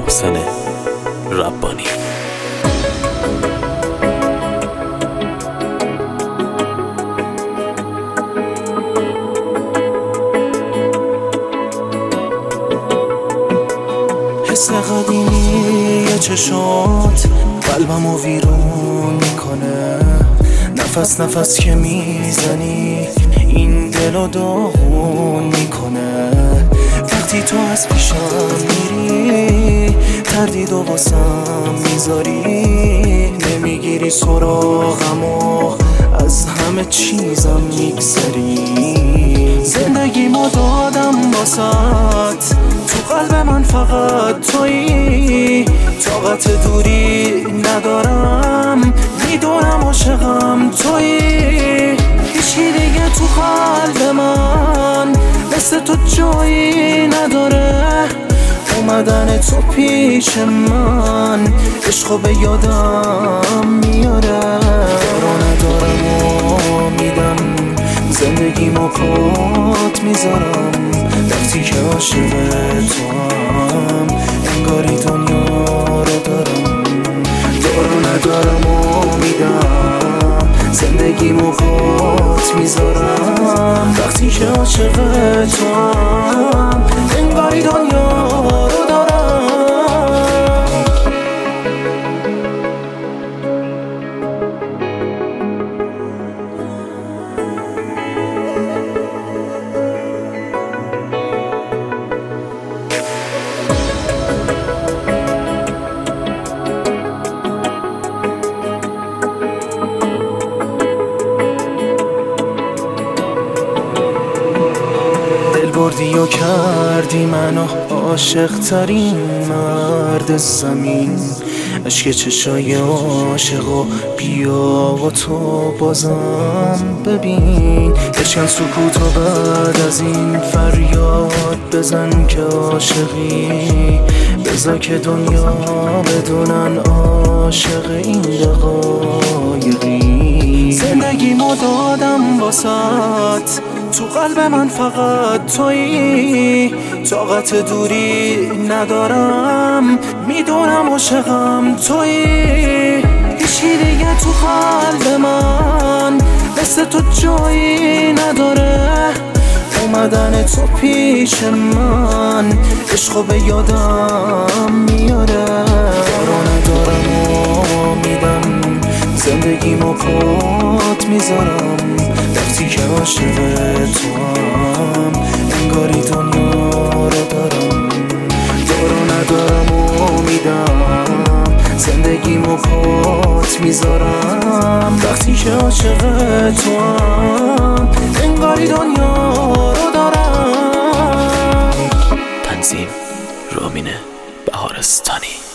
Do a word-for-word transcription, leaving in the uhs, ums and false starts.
محسن ربانی. حس قدیمی چشات قلبمو ویرون میکنه، نفس نفس که میزنی این دلو داغون میکنه. وقتی تو از پیشم میری تردید و واسم میذاری، نمیگیری سراغم و از همه چیزم میگذری. زندگیمو دادم واسات، تو قلب من فقط تویی، طاقت دوری ندارم، میدونم عاشقم تویی. هیچی دیگه تو قلب من مثل تو جایی نداره، اومدن تو پیش من عشقو به یادم میاره. دارو ندارم و میدم زندگیمو پات میذارم، وقتی که عاشق توام انگاری دنیا رو دارم. دارو ندارم و میدم زندگیمو پات میذارم، وقتی که عاشق توام انگاری دنیا رو دارم. بردی و کردی منو عاشق ترین مرد زمین، عشق چشای عاشق و بیا و تو بازم ببین. بشکن سکوت و بعد از این فریاد بزن که عاشقی، بذار که دنیا بدونن عاشق این دقایقی. زندگیمو دادم واسات، تو قلب من فقط تویی، طاقت دوری ندارم، میدونم عاشقم تویی. هیچی دیگه تو قلب من مثل تو جایی نداره، اومدن تو پیش من عشقو به یادم میاره. دارو ندارم و میدم زندگیمو پات میذارم، وقتی که عاشق توام انگاری دنیا رو دارم. دارو ندارم و میدم زندگیمو پات میذارم، وقتی که عاشق توام انگاری دنیا رو دارم. تنظیم رامین بهارستانی.